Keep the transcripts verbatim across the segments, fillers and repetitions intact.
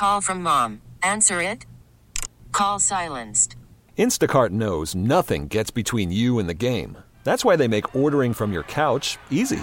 Call from mom. Answer it. Call silenced. Instacart knows nothing gets between you and the game. That's why they make ordering from your couch easy.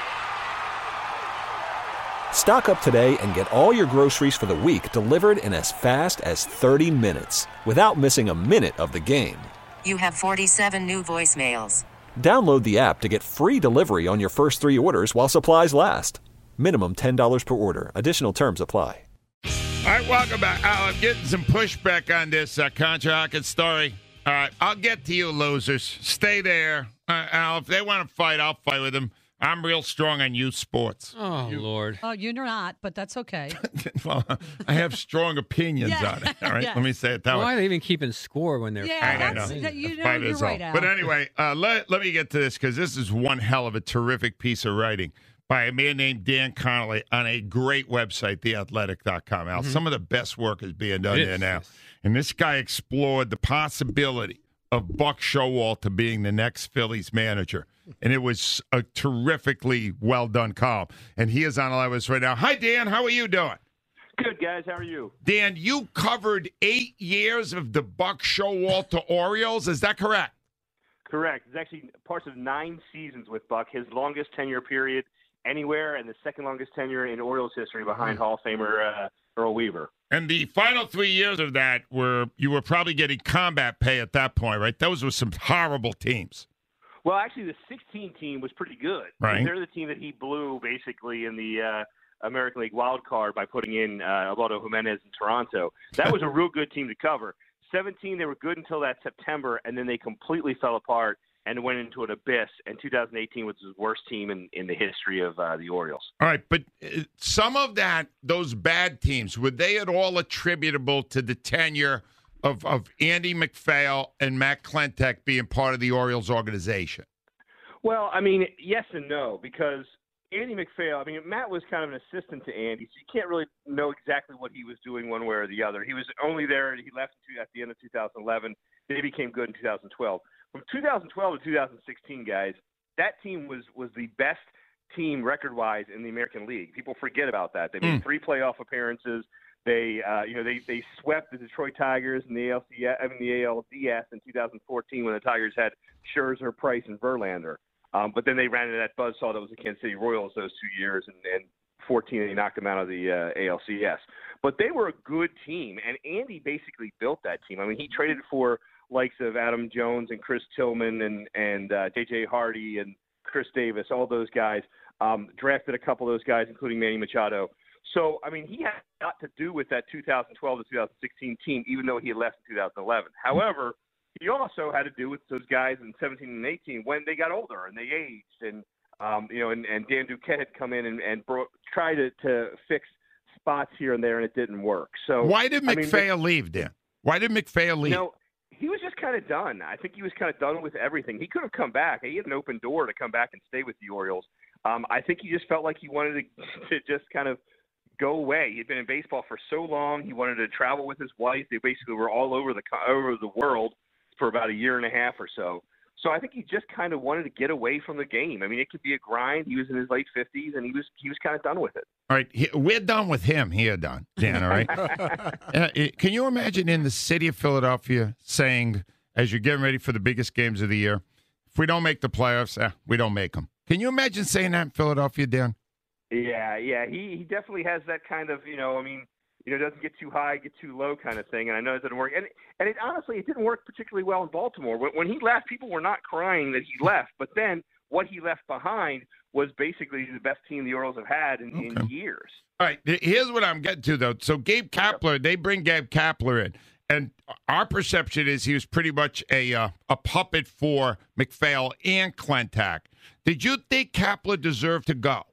Stock up today and get all your groceries for the week delivered in as fast as thirty minutes without missing a minute of the game. You have forty-seven new voicemails. Download the app to get free delivery on your first three orders while supplies last. Minimum ten dollars per order. Additional terms apply. All right, welcome back. Uh, I'm getting some pushback on this uh, Contra Hawkins story. All right, I'll get to you, losers. Stay there. Uh, Al, if they want to fight, I'll fight with them. I'm real strong on youth sports. Oh, you, Lord. Oh, you're not, but that's okay. Well, I have strong opinions Yeah. on it. All right, Yes. let me say it that Why way. are they even keeping score when they're Yeah, I fighting? that's, know. that, you know, Fight you're is right, all. Al. But anyway, uh, let, let me get to this because this is one hell of a terrific piece of writing by a man named Dan Connolly on a great website, the athletic dot com. Al, mm-hmm. Some of the best work is being done It there is, now. yes. And this guy explored the possibility of Buck Showalter being the next Phillies manager. And it was a terrifically well-done column. And he is on the line with us right now. Hi, Dan. How are you doing? Good, guys. How are you? Dan, you covered eight years of the Buck Showalter Orioles. Is that correct? Correct. It's actually parts of nine seasons with Buck, his longest tenure period anywhere, and the second longest tenure in Orioles history behind Hall of Famer uh, Earl Weaver. And the final three years of that were you were probably getting combat pay at that point, right? Those were some horrible teams. Well, actually, the sixteen team was pretty good. Right. They're the team that he blew basically in the uh, American League wild card by putting in uh, Eduardo Jimenez in Toronto. That was a real good team to cover. seventeen, they were good until that September, and then they completely fell apart and went into an abyss. And two thousand eighteen was his worst team in, in the history of uh, the Orioles. All right, but uh, some of that, those bad teams, were they at all attributable to the tenure of, of Andy MacPhail and Matt Klentak being part of the Orioles organization? Well, I mean, yes and no, because Andy MacPhail, I mean, Matt was kind of an assistant to Andy, so you can't really know exactly what he was doing one way or the other. He was only there, he left at the end of two thousand eleven. They became good in two thousand twelve. From two thousand twelve to two thousand sixteen, guys, that team was, was the best team record-wise in the American League. People forget about that. They made mm. three playoff appearances. They, uh, you know, they, they swept the Detroit Tigers in the A L C S, I mean the A L D S in two thousand fourteen when the Tigers had Scherzer, Price, and Verlander. Um, but then they ran into that buzzsaw that was the Kansas City Royals those two years, and, and fourteen they knocked them out of the uh, A L C S. But they were a good team, and Andy basically built that team. I mean, he traded for likes of Adam Jones and Chris Tillman and and uh, J J Hardy and Chris Davis, all those guys. Um, drafted a couple of those guys, including Manny Machado. So, I mean, he had a lot to do with that two thousand twelve to two thousand sixteen team, even though he had left in two thousand eleven. However, he also had to do with those guys in seventeen and eighteen when they got older and they aged. And, um, you know, and, and Dan Duquette had come in and, and bro- tried to, to fix spots here and there, and it didn't work. So why did MacPhail I mean, leave, Dan? Why did MacPhail leave? You know, he was just kind of done. I think he was kind of done with everything. He could have come back. He had an open door to come back and stay with the Orioles. Um, I think he just felt like he wanted to, to just kind of go away. He'd been in baseball for so long. He wanted to travel with his wife. They basically were all over the over the world for about a year and a half or so. So I think he just kind of wanted to get away from the game. I mean, it could be a grind. He was in his late fifties, and he was he was kind of done with it. All right, he, we're done with him here, Don. Dan, all right? uh, can you imagine in the city of Philadelphia saying, as you're getting ready for the biggest games of the year, if we don't make the playoffs, eh, we don't make them. Can you imagine saying that in Philadelphia, Dan? Yeah, yeah. He he definitely has that kind of, you know, I mean, you know, doesn't get too high, get too low kind of thing. And I know it doesn't work. And and it honestly, it didn't work particularly well in Baltimore. When, when he left, people were not crying that he left. But then what he left behind was basically the best team the Orioles have had in, okay. in years. All right, here's what I'm getting to, though. So Gabe Kapler, they bring Gabe Kapler in. And our perception is he was pretty much a uh, a puppet for MacPhail and Klentak. Did you think Kapler deserved to go?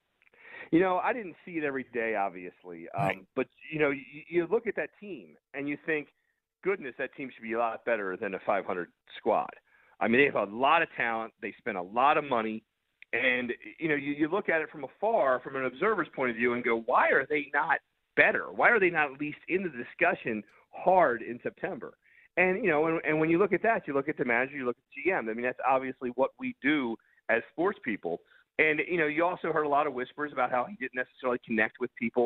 You know, I didn't see it every day, obviously. Um, right. But, you know, you, you look at that team and you think, goodness, that team should be a lot better than a five hundred squad. I mean, they have a lot of talent. They spend a lot of money. And, you know, you, you look at it from afar, from an observer's point of view, and go, why are they not better? Why are they not at least in the discussion hard in September? And, you know, and, and when you look at that, you look at the manager, you look at G M. I mean, that's obviously what we do as sports people. And, you know, you also heard a lot of whispers about how he didn't necessarily connect with people.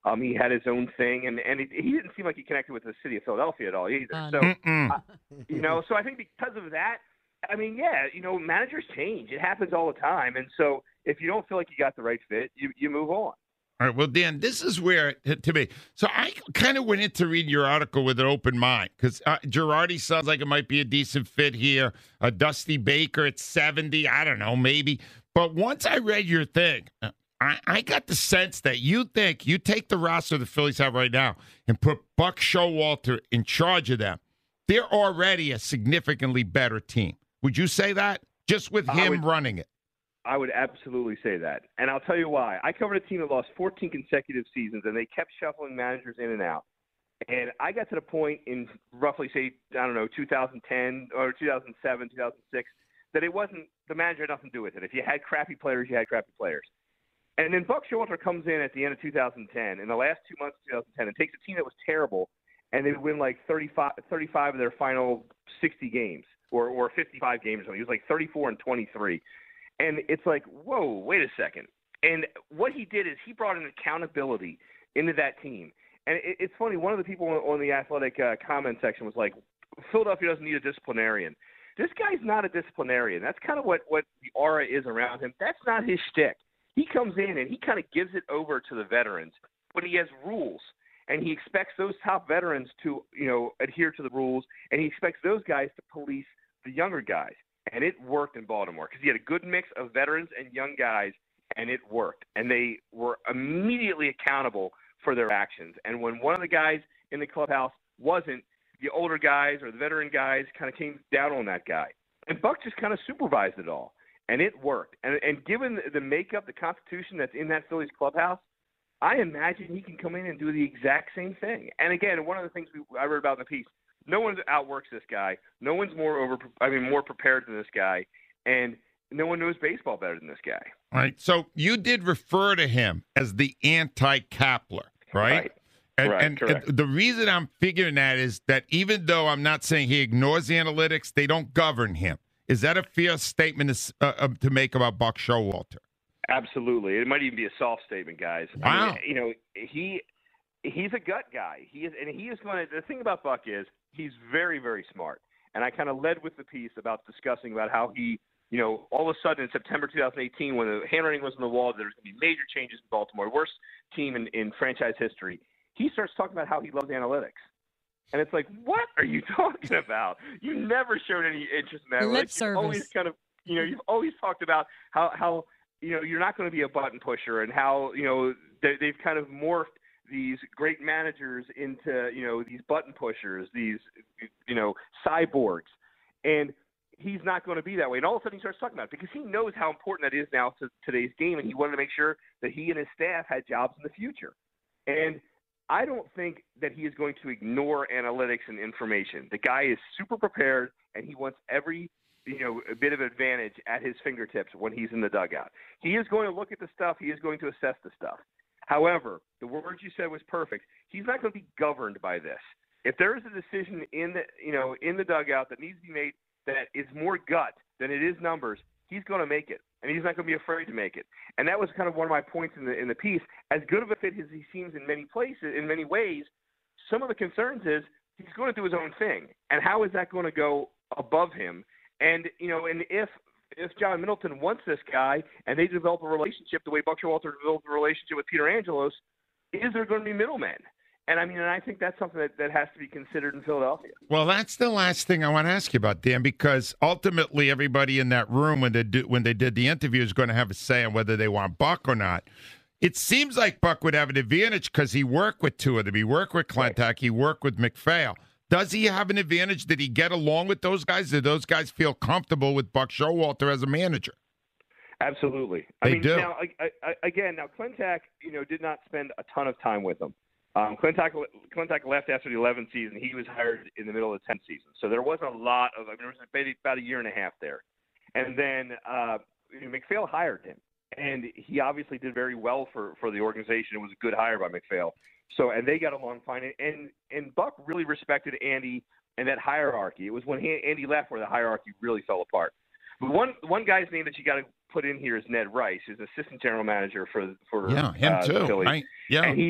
Um, he had his own thing, and and he, he didn't seem like he connected with the city of Philadelphia at all either. Uh, so, Mm-mm. uh, you know, so I think because of that, I mean, yeah, you know, managers change. It happens all the time, and so if you don't feel like you got the right fit, you you move on. All right, well, Dan, this is where, to me, so I kind of went into reading your article with an open mind because uh, Girardi sounds like it might be a decent fit here. Uh, Dusty Baker at seventy, I don't know, maybe. But once I read your thing, uh, I, I got the sense that you think you take the roster the Phillies have right now and put Buck Showalter in charge of them. They're already a significantly better team. Would you say that? Just with I him would- running it. I would absolutely say that. And I'll tell you why. I covered a team that lost fourteen consecutive seasons, and they kept shuffling managers in and out. And I got to the point in roughly, say, I don't know, two thousand ten or two thousand seven, two thousand six, that it wasn't – the manager had nothing to do with it. If you had crappy players, you had crappy players. And then Buck Showalter comes in at the end of two thousand ten, in the last two months of two thousand ten, and takes a team that was terrible, and they win like thirty-five, thirty-five of their final sixty games or, or fifty-five games or something. He was like thirty-four and twenty-three. And it's like, whoa, wait a second. And what he did is he brought an accountability into that team. And it, it's funny, one of the people on the Athletic uh, comment section was like, Philadelphia doesn't need a disciplinarian. This guy's not a disciplinarian. That's kind of what, what the aura is around him. That's not his shtick. He comes in and he kind of gives it over to the veterans, but he has rules. And he expects those top veterans to, you know, adhere to the rules, and he expects those guys to police the younger guys. And it worked in Baltimore because he had a good mix of veterans and young guys, and it worked. And they were immediately accountable for their actions. And when one of the guys in the clubhouse wasn't, the older guys or the veteran guys kind of came down on that guy. And Buck just kind of supervised it all, and it worked. And, and given the makeup, the constitution that's in that Phillies clubhouse, I imagine he can come in and do the exact same thing. And again, one of the things we, I read about in the piece, no one outworks this guy. No one's more over. I mean, more prepared than this guy, and no one knows baseball better than this guy. All right. So you did refer to him as the anti-Kapler, right? Right. And, Right, and, correct. and the reason I'm figuring that is that even though I'm not saying he ignores the analytics, they don't govern him. Is that a fair statement to, uh, uh, to make about Buck Showalter? Absolutely. It might even be a soft statement, guys. I Wow. mean, you know, he he's a gut guy. He is, and he is going to. The thing about Buck is he's very, very smart. And I kind of led with the piece about discussing about how he, you know, all of a sudden in September twenty eighteen, when the handwriting was on the wall, there's going to be major changes in Baltimore, worst team in, in franchise history. He starts talking about how he loves analytics. And it's like, what are you talking about? You never showed any interest in analytics. Lip You've service. always kind of, you know, you've always talked about how, how you know, you're not going to be a button pusher and how, you know, they, they've kind of morphed these great managers into, you know, these button pushers, these, you know, cyborgs. And he's not going to be that way. And all of a sudden he starts talking about it because he knows how important that is now to today's game, and he wanted to make sure that he and his staff had jobs in the future. And I don't think that he is going to ignore analytics and information. The guy is super prepared, and he wants every, you know, a bit of advantage at his fingertips when he's in the dugout. He is going to look at the stuff. He is going to assess the stuff. However, the words you said was perfect. He's not going to be governed by this. If there is a decision in the, you know, in the dugout that needs to be made that is more gut than it is numbers, he's going to make it, and he's not going to be afraid to make it. And that was kind of one of my points in the in the piece. As good of a fit as he seems in many places, in many ways, some of the concerns is he's going to do his own thing, and how is that going to go above him? And you know, and if if John Middleton wants this guy, and they develop a relationship the way Buck Showalter developed a relationship with Peter Angelos, is there going to be middlemen? And I mean, and I think that's something that, that has to be considered in Philadelphia. Well, that's the last thing I want to ask you about, Dan, because ultimately everybody in that room when they do, when they did the interview is going to have a say on whether they want Buck or not. It seems like Buck would have an advantage because he worked with two of them. He worked with Clentak. Right. He worked with MacPhail. Does he have an advantage? Did he get along with those guys? Did those guys feel comfortable with Buck Showalter as a manager? Absolutely. They I mean, do. Now, I, I, again, now Clentak, you know, did not spend a ton of time with them. Um, Clentak, Clentak left after the eleventh season. He was hired in the middle of the tenth season. So there wasn't a lot of, I mean, there was maybe about a year and a half there. And then uh, MacPhail hired him. And he obviously did very well for, for the organization. It was a good hire by MacPhail. So, and they got along fine. And, and Buck really respected Andy and that hierarchy. It was when he, Andy left where the hierarchy really fell apart. But one, one guy's name that you got to put in here is Ned Rice, who's assistant general manager for, for yeah, him uh, too. the Phillies. I, yeah. And he's,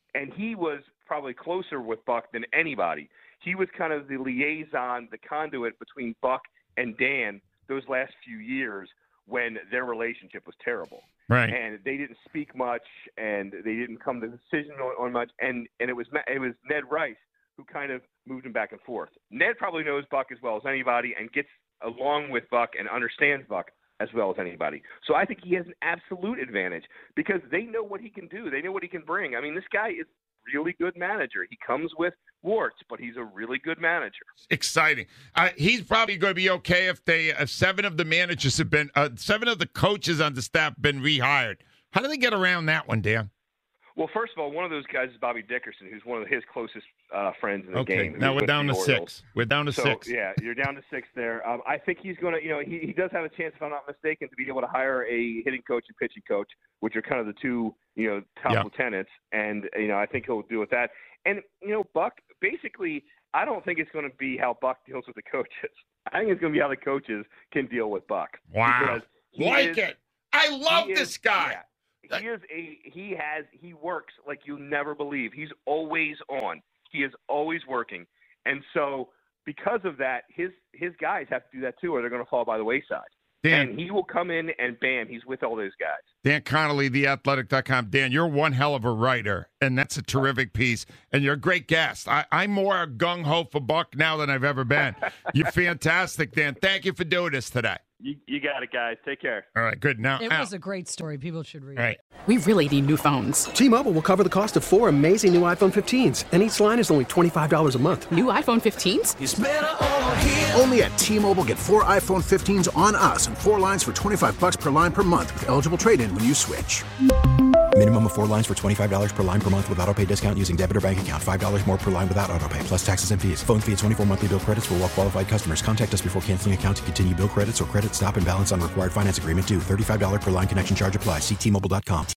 and he was probably closer with Buck than anybody. He was kind of the liaison, the conduit between Buck and Dan those last few years when their relationship was terrible. Right. And they didn't speak much, and they didn't come to a decision on, on much. And, and it was it was Ned Rice who kind of moved him back and forth. Ned probably knows Buck as well as anybody and gets along with Buck and understands Buck as well as anybody. So I think he has an absolute advantage because they know what he can do. They know what he can bring. I mean, this guy is a really good manager. He comes with warts, but he's a really good manager. Exciting. Uh, he's probably going to be okay if they if seven of the managers have been uh, seven of the coaches on the staff have been rehired. How do they get around that one, Dan? Well, first of all, one of those guys is Bobby Dickerson, who's one of his closest uh, friends in the okay. game. Now we're down to Orioles. six. We're down to so, six. Yeah, you're down to six there. Um, I think he's going to, you know, he, he does have a chance, if I'm not mistaken, to be able to hire a hitting coach and pitching coach, which are kind of the two, you know, top yeah. lieutenants. And, you know, I think he'll deal with that. And, you know, Buck, basically, I don't think it's going to be how Buck deals with the coaches. I think it's going to be how the coaches can deal with Buck. Wow. Like is, it. I love this is, guy. Yeah. He is a he has he works like you'll never believe. He's always on. He is always working. And so because of that, his his guys have to do that too, or they're going to fall by the wayside. Dan, and he will come in and bam, he's with all those guys. Dan Connolly, the athletic dot com. Dan, you're one hell of a writer, and that's a terrific piece. And you're a great guest. I, I'm more gung-ho for Buck now than I've ever been. You're fantastic, Dan. Thank you for doing this today. You, you got it, guys. Take care. All right, good. Now, It out. was a great story. People should read All right. it. We really need new phones. T-Mobile will cover the cost of four amazing new iPhone fifteens, and each line is only twenty-five dollars a month. New iPhone fifteens? It's better over here. Only at T-Mobile, get four iPhone fifteens on us and four lines for twenty-five bucks per line per month with eligible trade-in when you switch. Minimum of four lines for twenty-five dollars per line per month with autopay discount using debit or bank account. five dollars more per line without autopay, plus taxes and fees. Phone fee at twenty-four monthly bill credits for well-qualified customers. Contact us before canceling account to continue bill credits or credit stop and balance on required finance agreement due. thirty-five dollars per line connection charge applies. See T Mobile dot com.